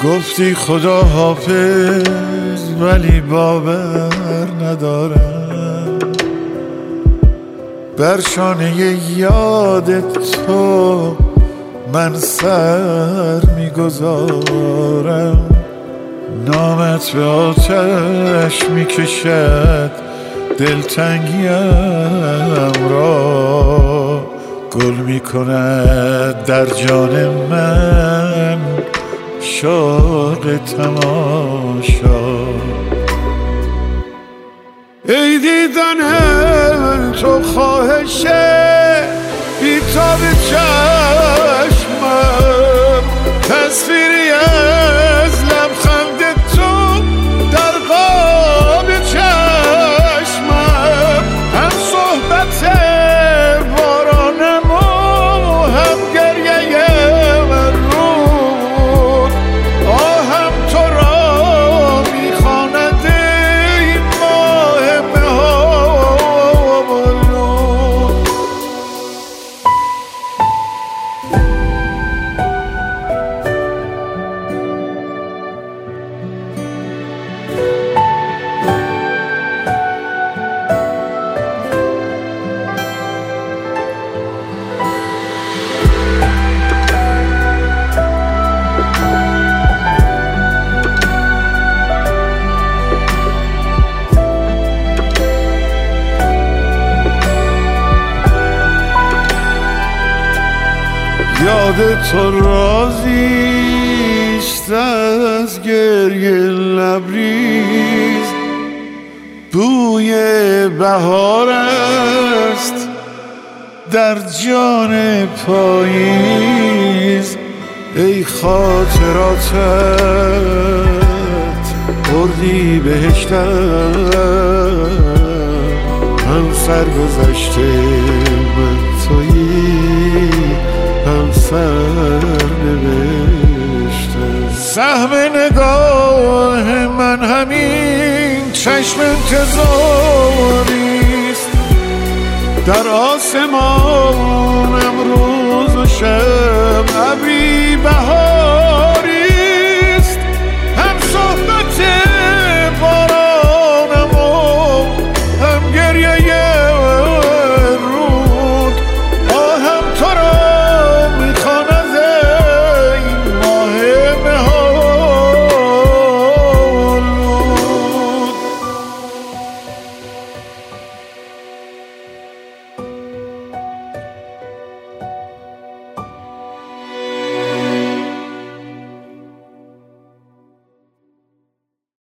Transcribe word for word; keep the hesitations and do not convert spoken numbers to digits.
گفتی خدا حافظ ولی باور ندارم، بر شانه یاد تو من سر میگذارم. نامت به آتش میکشد دلتنگیم را، گل میکند در جان من شوق تماشا. ای دیدن تو خواهشه بیتاب چشمم، تصویری از لبخند تو در قاب چشمم، هم صحبت بارانم و هم گریه من رود، آهم تو را میخواند ای ماه مه‌آلود. یاد تو رازیست از گریه لبریز، بوی بهار است در جان پاییز. ای خاطراتت بردی بهشتم، هم سرگذشته من تویی هم سرنوشته. سهم نگاه من همین چشم انتظاریست، در آسمان امروز و شب ابری بهار